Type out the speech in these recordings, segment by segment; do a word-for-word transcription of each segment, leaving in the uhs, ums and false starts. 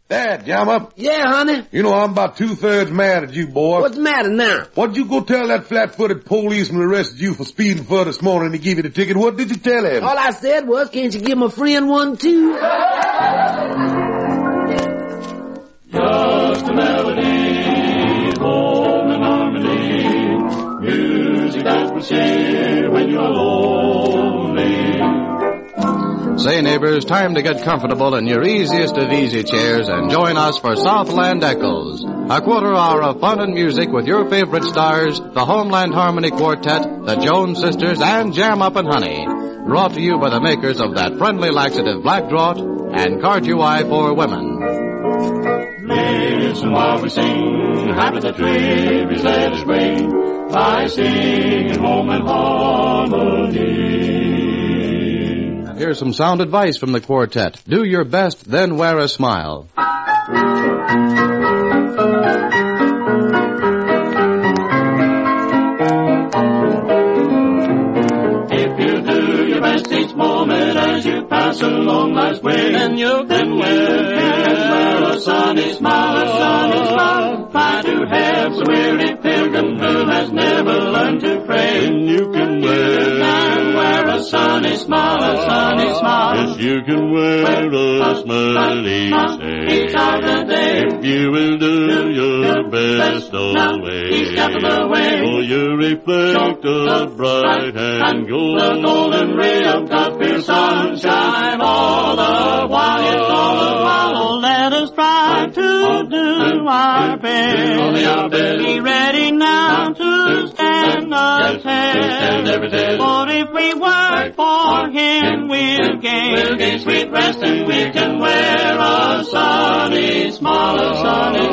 Dad, jam up. Yeah, honey? You know, I'm about two-thirds mad at you, boy. What's the matter now? What'd you go tell that flat-footed policeman who arrested you for speeding for this morning to give you the ticket? What did you tell him? All I said was, can't you give my friend one, too? Just a melody, home and harmony, music that will cheer when you're lonely. Say, neighbors, time to get comfortable in your easiest of easy chairs and join us for Southland Echoes, a quarter hour of fun and music with your favorite stars, the Homeland Harmony Quartet, the Jones Sisters, and Jam Up and Honey, brought to you by the makers of that friendly laxative Black Draught and Card-U-I for women. Listen while we sing, happy the tributes let us bring, by singing home and harmony. Here's some sound advice from the quartet. Do your best, then wear a smile. If you do your best each moment as you pass along life's way, then you can wear a sunny smile, a sunny smile. Try to help the weary pilgrim who has never learned to pray. And you can wear, wear a sunny smile, a sunny smile. Yes, you can wear a smile each other day. If you will do your best always, for you reflect a bright and gold, the golden ray of God's pure sunshine all the while, yes, all the while. Oh, let us try to do our best. Be ready now to stand the test. For if we work for Him, we'll gain, we'll gain sweet rest, and we can wear a sunny smile, a sunny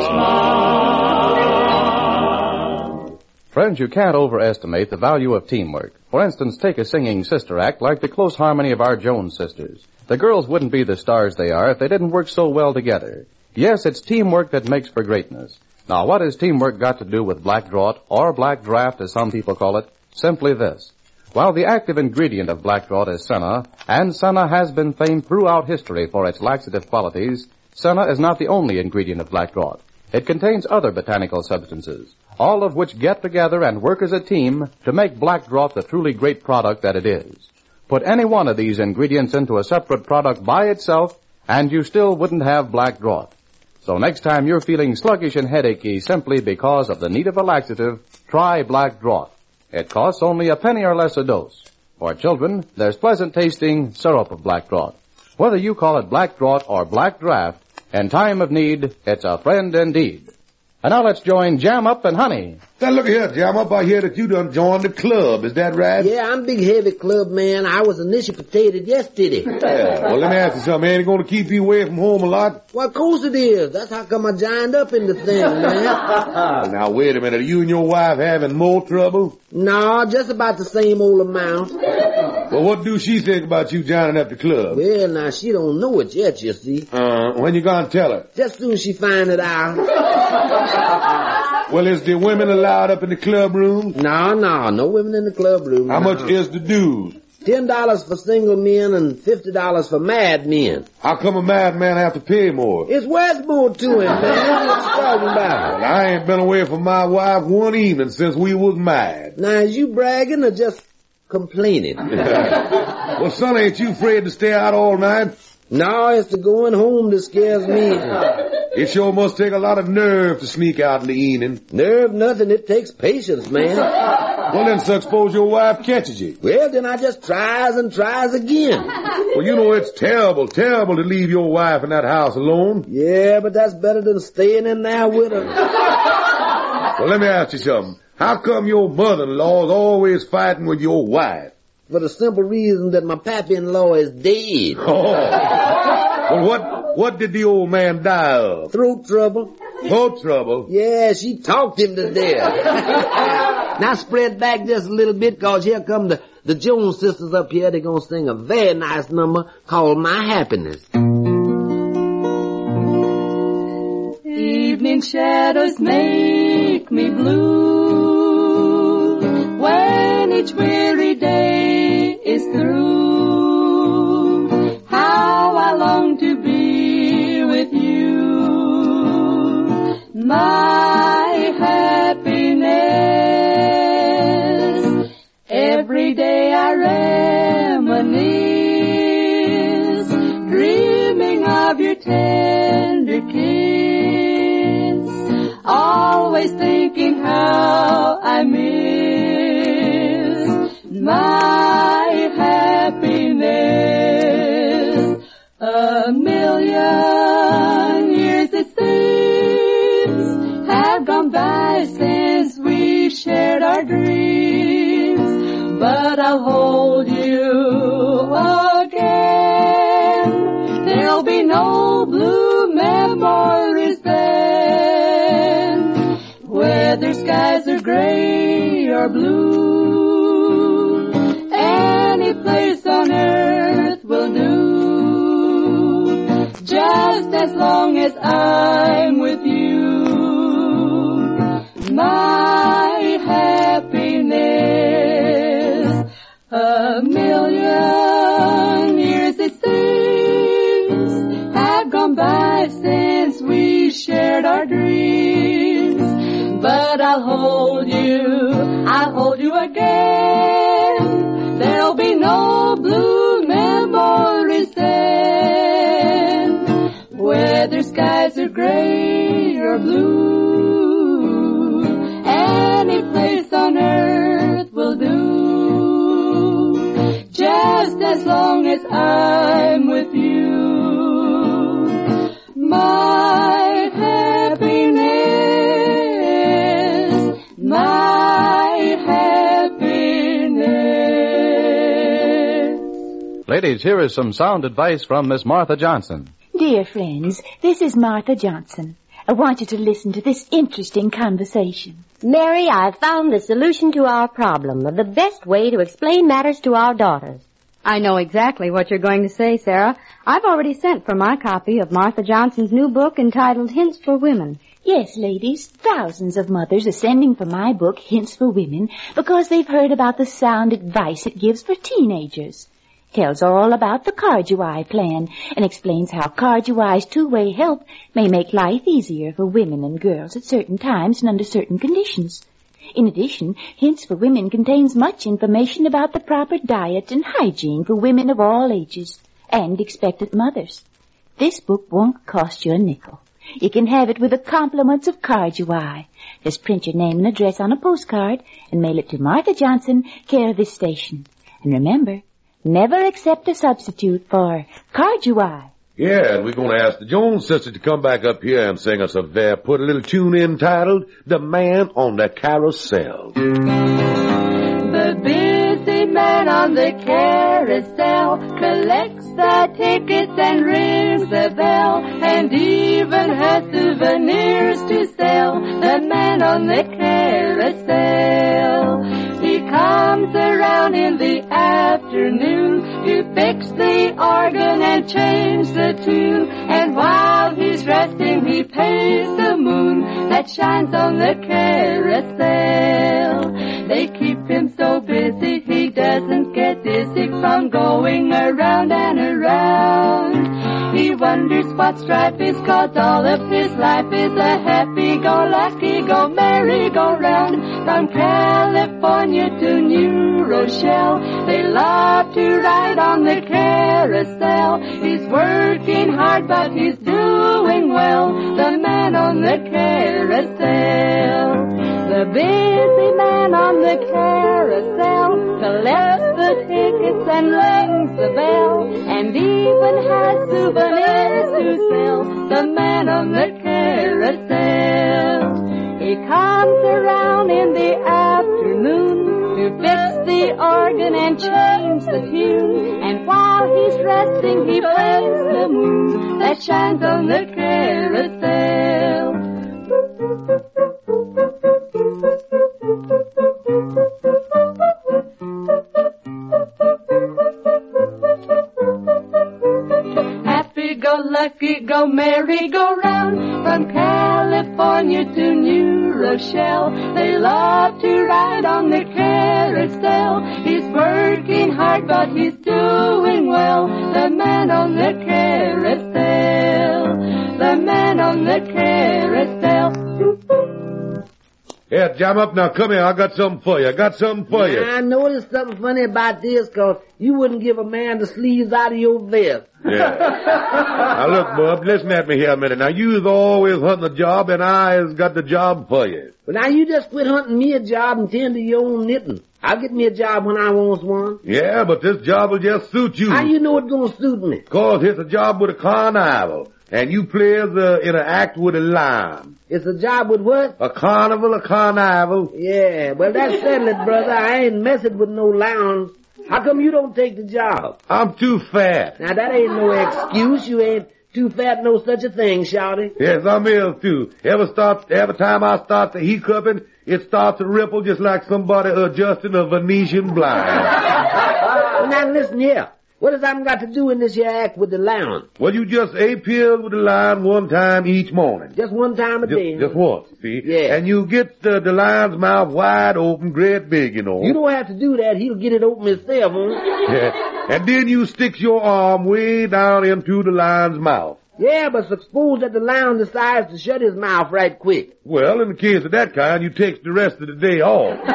smile. Friends, you can't overestimate the value of teamwork. For instance, take a singing sister act like the close harmony of our Jones Sisters. The girls wouldn't be the stars they are if they didn't work so well together. Yes, it's teamwork that makes for greatness. Now, what has teamwork got to do with Black Draught, or Black Draft as some people call it? Simply this. While the active ingredient of Black Draught is senna, and senna has been famed throughout history for its laxative qualities, senna is not the only ingredient of Black Draught. It contains other botanical substances, all of which get together and work as a team to make Black Draught the truly great product that it is. Put any one of these ingredients into a separate product by itself, and you still wouldn't have Black Draught. So next time you're feeling sluggish and headachy simply because of the need of a laxative, try Black Draught. It costs only a penny or less a dose. For children, there's pleasant-tasting syrup of Black Draught. Whether you call it Black Draught or Black Draft, in time of need, it's a friend indeed. And now let's join Jam Up and Honey. Now look here, Jam Up. I hear that you done joined the club. Is that right? Yeah, I'm a big heavy club man. I was initiated yesterday. Yeah, well, let me ask you something. Ain't it going to keep you away from home a lot? Well, of course it is. That's how come I joined up in the thing, man. Now, wait a minute. Are you and your wife having more trouble? No, just about the same old amount. Well, what do she think about you joining up the club? Well, now, she don't know it yet, you see. Uh, when you gonna tell her? Just soon as she find it out. Well, is the women allowed up in the club room? No, no, no women in the club room. How no. much is the dues? Ten dollars for single men and fifty dollars for mad men. How come a mad man have to pay more? It's worth more to him, man. What you talking about? Well, I ain't been away from my wife one evening since we was mad. Now, is you bragging or just complaining? Well, son, ain't you afraid to stay out all night? No, it's the going home that scares me. It sure must take a lot of nerve to sneak out in the evening. Nerve nothing. It takes patience, man. Well, then, so suppose your wife catches you. Well, then I just tries and tries again. Well, you know, it's terrible, terrible to leave your wife in that house alone. Yeah, but that's better than staying in there with her. Well, let me ask you something. How come your mother-in-law is always fighting with your wife? For the simple reason that my pappy-in-law is dead. Oh. Well, what, what did the old man die of? Throat trouble. Throat trouble? Yeah, she talked him to death. Now spread back just a little bit, cause here come the, the Jones Sisters up here. They're gonna sing a very nice number called My Happiness. Evening shadows make me blue when each weary day is through. How I long to be with you every day I reminisce, dreaming of your tender kiss, always thinking how I miss my happiness. A million years it seems have gone by since we shared our dreams, but I'll hold you again. There'll be no blue memories then, whether skies are gray or blue. Any place on earth will do, just as long as I'm with you. My happiness. A million years it seems have gone by since we shared our dreams, but I'll hold you, I'll hold you again. There'll be no blue memories then, whether skies are gray or blue. Any place on earth will do, just as long as I'm with you. My happiness, my happiness. Ladies, here is some sound advice from Miss Martha Johnson. Dear friends, this is Martha Johnson. I want you to listen to this interesting conversation. Mary, I've found the solution to our problem of the best way to explain matters to our daughters. I know exactly what you're going to say, Sarah. I've already sent for my copy of Martha Johnson's new book entitled Hints for Women. Yes, ladies, thousands of mothers are sending for my book, Hints for Women, because they've heard about the sound advice it gives for teenagers. Tells all about the Card-U-I plan and explains how Card-U-I's two-way help may make life easier for women and girls at certain times and under certain conditions. In addition, Hints for Women contains much information about the proper diet and hygiene for women of all ages and expectant mothers. This book won't cost you a nickel. You can have it with the compliments of Card-U-I. Just print your name and address on a postcard and mail it to Martha Johnson, care of this station. And remember, never accept a substitute for Card-U-I. Yeah, and we're going to ask the Jones sisters to come back up here and sing us a ver- put a little tune in titled The Man on the Carousel. The busy man on the carousel collects the tickets and rings the bell, and even has souvenirs to sell. The man on the carousel, he comes around in the afternoon to fix the organ and change the tune, and while he's resting he pays the moon that shines on the carousel. They keep him so busy he doesn't get dizzy from going around and around. He wonders what strife is, 'cause all of his life is a happy-go-lucky, go-merry-go-round. From California to New Rochelle, they love to ride on the carousel. He's working hard, but he's doing well, the man on the carousel. The busy man on the carousel collects the tickets and rings the bell, and even has souvenirs to sell, the man on the carousel. He comes around in the afternoon to fix the organ and change the tune, and while he's resting he plays the moon that shines on the carousel. Happy-go-lucky, go-merry-go-round, from California to New Rochelle, they love to ride on the carousel. He's working hard, but he's doing well, the man on the carousel, the man on the carousel. Yeah, jam up now. Come here. I got something for you. I got something for you. I know there's something funny about this, cause you wouldn't give a man the sleeves out of your vest. Yeah. Now look, bub, listen at me here a minute. Now you's always hunting a job, and I has got the job for you. But now you just quit hunting me a job and tend to your own knitting. I'll get me a job when I want one. Yeah, but this job will just suit you. How you know it's gonna suit me? Cause it's a job with a carnival, and you plays uh, in an act with a lion. It's a job with what? A carnival, a carnival. Yeah, well that's settled it, brother. I ain't messing with no lions. How come you don't take the job? I'm too fat. Now that ain't no excuse. You ain't too fat, no such a thing, shouty. Yes, I'm ill too. Every start, every time I start the hiccuping, it starts to ripple just like somebody adjusting a Venetian blind. Well, now listen here. What has I got to do in this here act with the lion? Well, you just eight pills with the lion one time each morning. Just one time a just, day? Just once, see? Yeah. And you get the, the lion's mouth wide open, great big, you know. You don't have to do that. He'll get it open himself, huh? Yeah. And then you stick your arm way down into the lion's mouth. Yeah, but suppose that the lion decides to shut his mouth right quick. Well, in the case of that kind, you take the rest of the day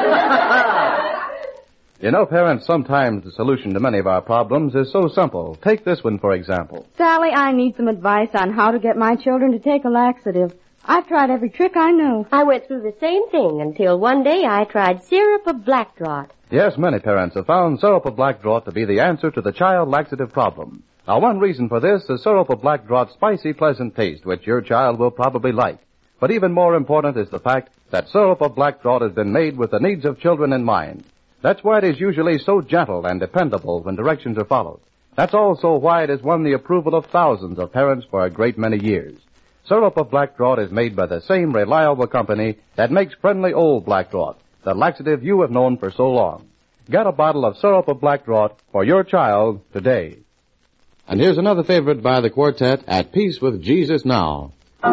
off. You know, parents, sometimes the solution to many of our problems is so simple. Take this one, for example. Sally, I need some advice on how to get my children to take a laxative. I've tried every trick I know. I went through the same thing until one day I tried syrup of black draught. Yes, many parents have found syrup of black draught to be the answer to the child laxative problem. Now, one reason for this is syrup of black draught's spicy, pleasant taste, which your child will probably like. But even more important is the fact that syrup of black draught has been made with the needs of children in mind. That's why it is usually so gentle and dependable when directions are followed. That's also why it has won the approval of thousands of parents for a great many years. Syrup of black draught is made by the same reliable company that makes friendly old black draught, the laxative you have known for so long. Get a bottle of syrup of black draught for your child today. And here's another favorite by the quartet, At Peace with Jesus Now.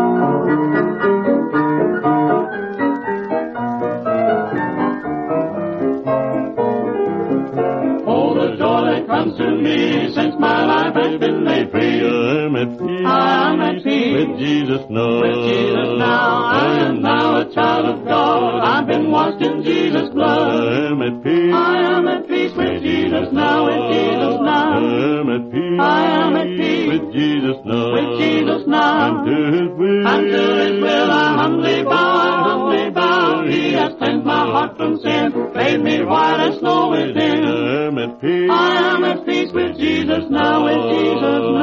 Comes to me since my life has been made free. I'm at peace. I'm at peace with Jesus now. With Jesus now. I am now a child of God. I've been washed in Jesus' blood. I'm at peace. I am at peace with Jesus now. With Jesus now. I'm at peace. I am at peace with Jesus now. With Jesus now. And to His will. And to His will I humbly bow. I humbly bow. He has cleansed my heart from sin. Made me white as snow within. I'm at peace. I am at peace with Jesus now, with Jesus